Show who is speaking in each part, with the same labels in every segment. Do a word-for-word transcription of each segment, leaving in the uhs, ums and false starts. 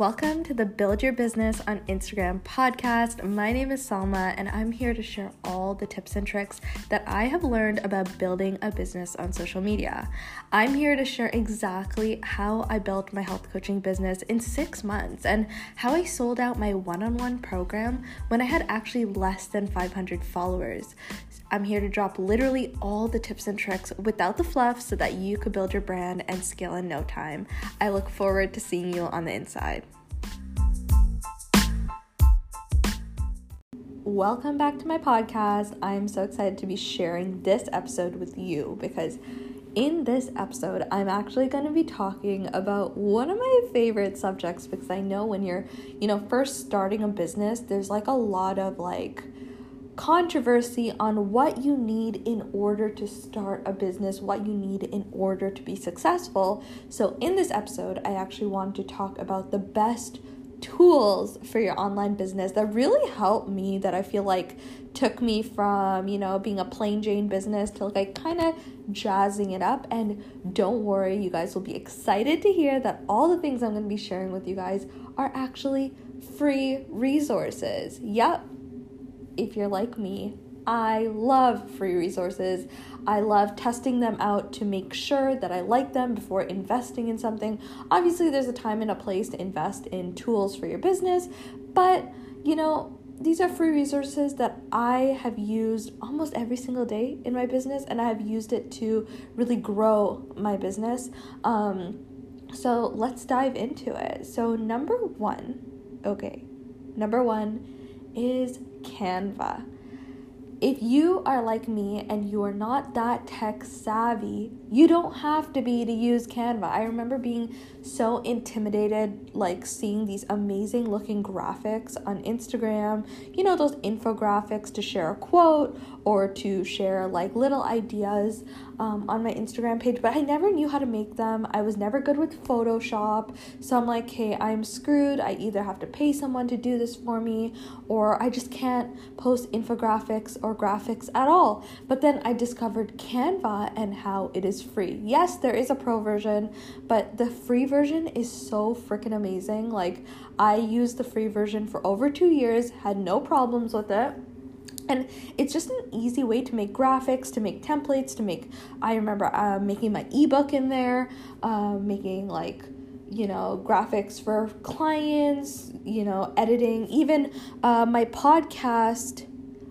Speaker 1: Welcome to the Build Your Business on Instagram podcast. My name is Salma and I'm here to share all the tips and tricks that I have learned about building a business on social media. I'm here to share exactly how I built my health coaching business in six months and how I sold out my one-on-one program when I had actually less than five hundred followers. I'm here to drop literally all the tips and tricks without the fluff so that you could build your brand and scale in no time. I look forward to seeing you on the inside. Welcome back to my podcast. I'm so excited to be sharing this episode with you because in this episode, I'm actually going to be talking about one of my favorite subjects because I know when you're, you know, first starting a business, there's like a lot of like controversy on what you need in order to start a business, what you need in order to be successful. So in this episode, I actually want to talk about the best tools for your online business that really helped me, that I feel like took me from, you know, being a plain Jane business to like kind of jazzing it up. And don't worry, you guys will be excited to hear that all the things I'm going to be sharing with you guys are actually free resources. Yep. If you're like me, I love free resources. I love testing them out to make sure that I like them before investing in something. Obviously, there's a time and a place to invest in tools for your business, but you know, these are free resources that I have used almost every single day in my business, and I have used it to really grow my business. Um, so let's dive into it. So number one, okay, number one is Canva. If you are like me and you are not that tech savvy, you don't have to be to use Canva. I remember being so intimidated, like seeing these amazing looking graphics on Instagram, you know, those infographics to share a quote or to share like little ideas um, on my Instagram page, but I never knew how to make them. I was never good with Photoshop. So I'm like, hey, I'm screwed. I either have to pay someone to do this for me, or I just can't post infographics or graphics at all. But then I discovered Canva and how it is free. Yes, there is a pro version, but the free version is so freaking amazing. Like, I used the free version for over two years, had no problems with it. And it's just an easy way to make graphics, to make templates, to make, I remember uh, making my ebook in there, uh, making like, you know, graphics for clients, you know, editing, even uh, my podcast,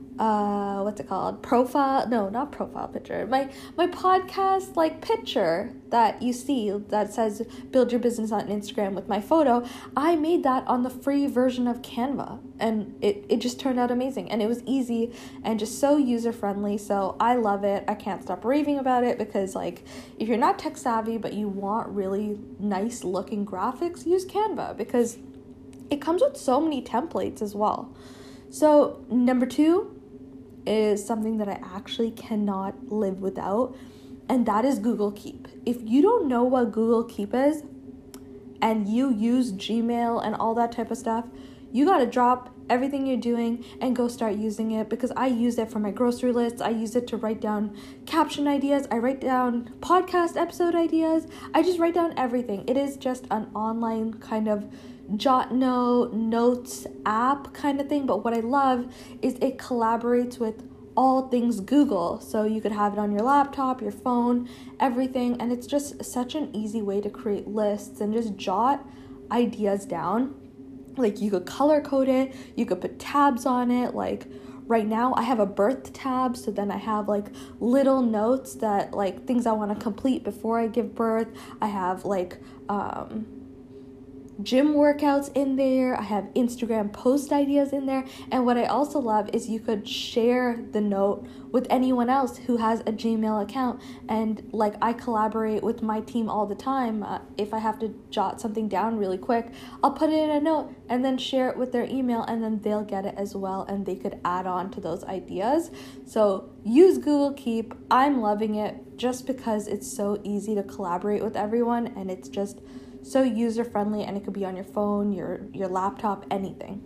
Speaker 1: uh, what's it called? Profile, no, not profile picture. My, my podcast, like picture that you see that says build your business on Instagram with my photo. I made that on the free version of Canva, and it, it just turned out amazing. And it was easy and just so user friendly. So I love it. I can't stop raving about it because like, if you're not tech savvy, but you want really nice looking graphics, use Canva because it comes with so many templates as well. So number two is something that I actually cannot live without, and that is Google Keep. If you don't know what Google Keep is and you use Gmail and all that type of stuff, you got to drop everything you're doing and go start using it, because I use it for my grocery lists. I use it to write down caption ideas. I write down podcast episode ideas. I just write down everything. It is just an online kind of jot note, notes app kind of thing. But what I love is it collaborates with all things Google. So you could have it on your laptop, your phone, everything. And it's just such an easy way to create lists and just jot ideas down. Like, you could color code it, you could put tabs on it. Like right now I have a birth tab, so then I have like little notes that like things I want to complete before I give birth. I have like um gym workouts in there. I have Instagram post ideas in there. And what I also love is you could share the note with anyone else who has a Gmail account. And like, I collaborate with my team all the time. Uh, if I have to jot something down really quick, I'll put it in a note and then share it with their email, and then they'll get it as well, and they could add on to those ideas. So use Google Keep. I'm loving it just because it's so easy to collaborate with everyone, and it's just so user friendly, and it could be on your phone, your your laptop, anything.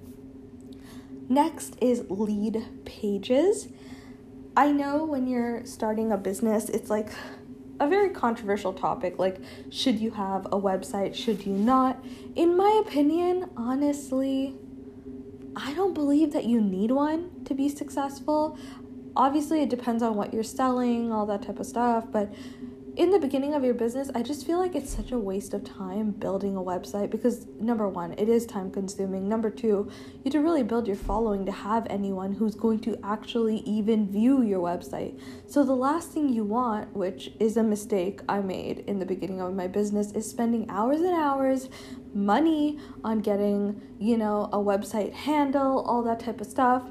Speaker 1: Next is Leadpages. I know when you're starting a business, it's like a very controversial topic, like, should you have a website, should you not? In my opinion, honestly, I don't believe that you need one to be successful. Obviously, it depends on what you're selling, all that type of stuff, but in the beginning of your business, I just feel like it's such a waste of time building a website because, number one, it is time consuming. Number two, you have to really build your following to have anyone who's going to actually even view your website. So the last thing you want, which is a mistake I made in the beginning of my business, is spending hours and hours, money on getting, you know, a website handle, all that type of stuff,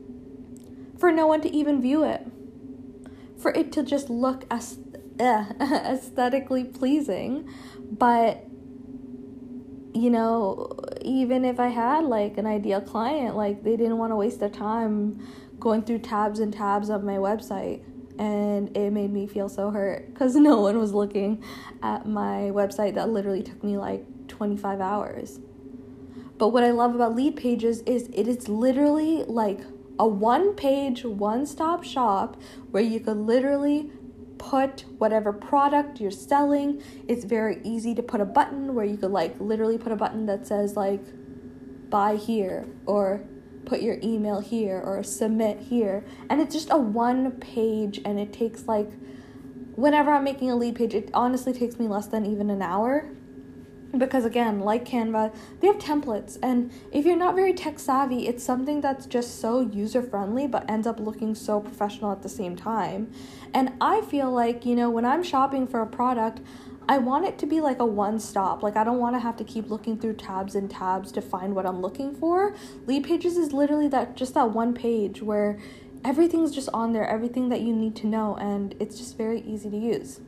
Speaker 1: for no one to even view it. For it to just look as aesthetically pleasing. But, you know, even if I had like an ideal client, like they didn't want to waste their time going through tabs and tabs of my website, and it made me feel so hurt because no one was looking at my website that literally took me like twenty-five hours. But what I love about Leadpages is it is literally like a one-page, one-stop shop where you could literally put whatever product you're selling. It's very easy to put a button where you could like literally put a button that says like buy here, or put your email here, or submit here, and it's just a one page, and it takes like, whenever I'm making a lead page, it honestly takes me less than even an hour. Because again, like Canva, they have templates, and if you're not very tech savvy, it's something that's just so user friendly but ends up looking so professional at the same time. And I feel like, you know, when I'm shopping for a product, I want it to be like a one-stop. Like, I don't want to have to keep looking through tabs and tabs to find what I'm looking for. Leadpages is literally that just that one page where everything's just on there, everything that you need to know, and it's just very easy to use.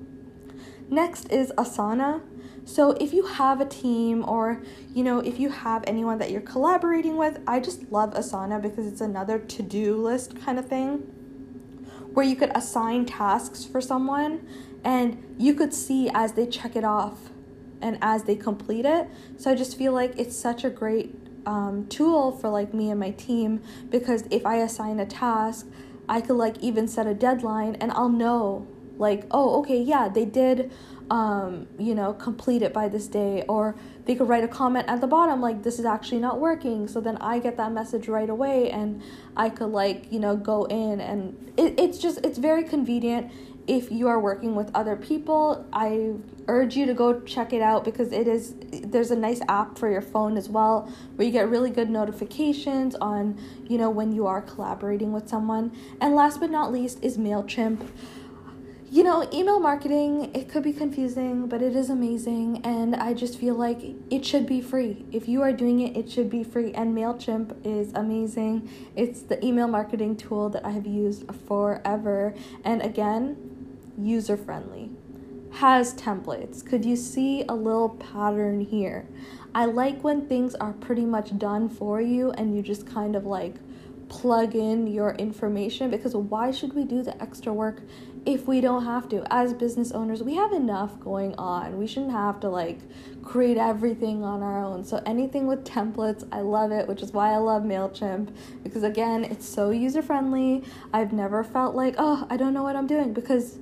Speaker 1: Next is Asana. So if you have a team, or, you know, if you have anyone that you're collaborating with, I just love Asana because it's another to-do list kind of thing where you could assign tasks for someone and you could see as they check it off and as they complete it. So I just feel like it's such a great um, tool for like me and my team, because if I assign a task, I could like even set a deadline and I'll know like, oh, okay, yeah, they did um, you know, complete it by this day, or they could write a comment at the bottom like, this is actually not working, so then I get that message right away and I could like, you know, go in, and it, it's just, it's very convenient. If you are working with other people, I urge you to go check it out because it is, there's a nice app for your phone as well where you get really good notifications on, you know, when you are collaborating with someone. And last but not least is MailChimp. You know, email marketing, it could be confusing, but it is amazing, and I just feel like it should be free. If you are doing it, it should be free, and MailChimp is amazing. It's the email marketing tool that I have used forever, and again, user-friendly. Has templates. Could you see a little pattern here? I like when things are pretty much done for you, and you just kind of like plug in your information, because why should we do the extra work if we don't have to? As business owners, we have enough going on. We shouldn't have to like create everything on our own. So anything with templates, I love it, which is why I love MailChimp, because again, it's so user friendly. I've never felt like, oh, I don't know what I'm doing, because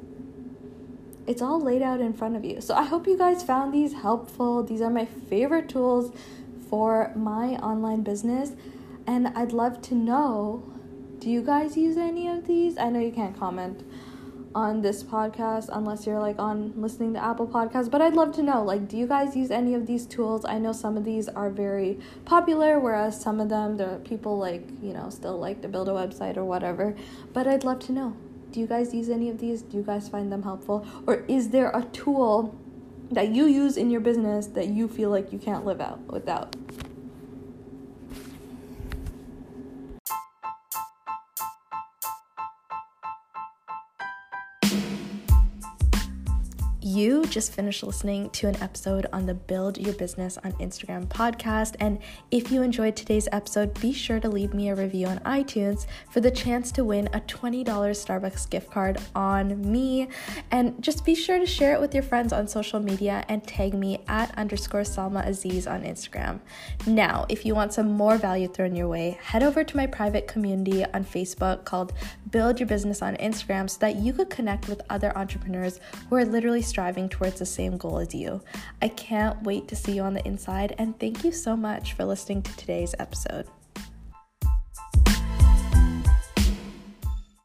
Speaker 1: it's all laid out in front of you. So I hope you guys found these helpful. These are my favorite tools for my online business. And I'd love to know, do you guys use any of these? I know you can't comment on this podcast unless you're like on listening to Apple Podcasts, but I'd love to know, like, do you guys use any of these tools? I know some of these are very popular, whereas some of them, there are people like, you know, still like to build a website or whatever, but I'd love to know, do you guys use any of these? Do you guys find them helpful? Or is there a tool that you use in your business that you feel like you can't live out without? You just finished listening to an episode on the Build Your Business on Instagram podcast, and if you enjoyed today's episode, be sure to leave me a review on iTunes for the chance to win a twenty dollars Starbucks gift card on me, and just be sure to share it with your friends on social media and tag me at underscore Salma Aziz on Instagram. Now, if you want some more value thrown your way, head over to my private community on Facebook called Build Your Business on Instagram so that you could connect with other entrepreneurs who are literally striving towards the same goal as you. I can't wait to see you on the inside, and thank you so much for listening to today's episode.